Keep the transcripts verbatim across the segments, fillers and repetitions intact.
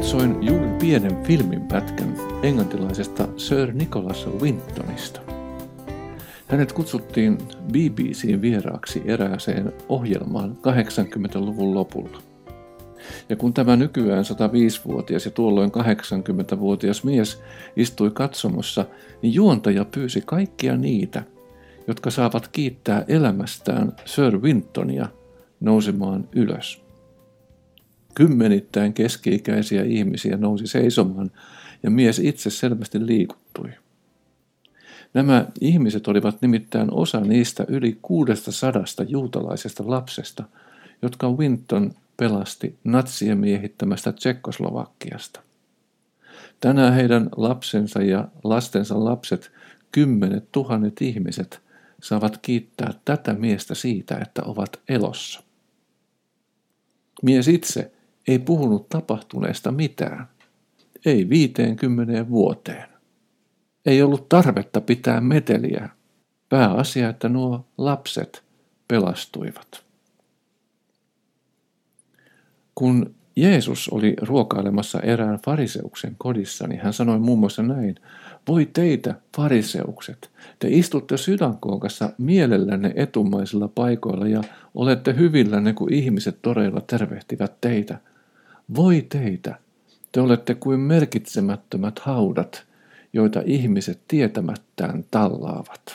Katsoin juuri pienen filminpätkän englantilaisesta Sir Nicholas Wintonista. Hänet kutsuttiin B B C:n vieraaksi erääseen ohjelmaan kahdeksankymmentäluvun lopulla. Ja kun tämä nykyään sataviisivuotias ja tuolloin kahdeksankymmentävuotias mies istui katsomossa, niin juontaja pyysi kaikkia niitä, jotka saavat kiittää elämästään Sir Wintonia, nousemaan ylös. Kymmenittäin keski-ikäisiä ihmisiä nousi seisomaan ja mies itse selvästi liikuttui. Nämä ihmiset olivat nimittäin osa niistä yli kuudesta sadasta juutalaisesta lapsesta, jotka Winton pelasti natsien miehittämästä Tsekkoslovakiasta. Tänään heidän lapsensa ja lastensa lapset, kymmenet tuhannet ihmiset, saavat kiittää tätä miestä siitä, että ovat elossa. Mies itse ei puhunut tapahtuneesta mitään. Ei viiteenkymmeneen vuoteen. Ei ollut tarvetta pitää meteliä. Pääasia, että nuo lapset pelastuivat. Kun Jeesus oli ruokailemassa erään fariseuksen kodissa, niin hän sanoi muun muassa näin: voi teitä, fariseukset, te istutte sydänkookassa mielellänne etumaisilla paikoilla ja olette hyvillänne, kun ihmiset toreilla tervehtivät teitä. Voi teitä, te olette kuin merkitsemättömät haudat, joita ihmiset tietämättään tallaavat.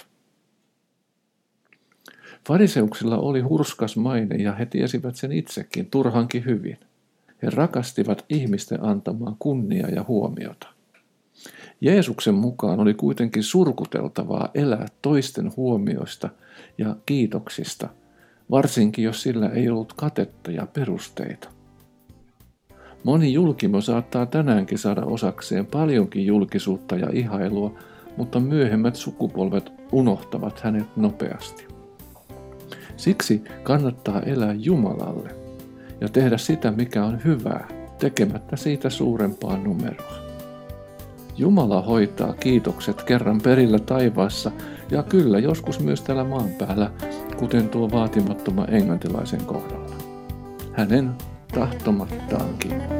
Fariseuksilla oli hurskas maine ja he tiesivät sen itsekin turhankin hyvin. He rakastivat ihmisten antamaa kunniaa ja huomiota. Jeesuksen mukaan oli kuitenkin surkuteltavaa elää toisten huomioista ja kiitoksista, varsinkin jos sillä ei ollut katetta ja perusteita. Moni julkimo saattaa tänäänkin saada osakseen paljonkin julkisuutta ja ihailua, mutta myöhemmät sukupolvet unohtavat hänet nopeasti. Siksi kannattaa elää Jumalalle ja tehdä sitä, mikä on hyvää, tekemättä siitä suurempaa numeroa. Jumala hoitaa kiitokset kerran perillä taivaassa ja kyllä joskus myös täällä maan päällä, kuten tuo vaatimattoman englantilaisen kohdalla. Hänen tahtomattaankin.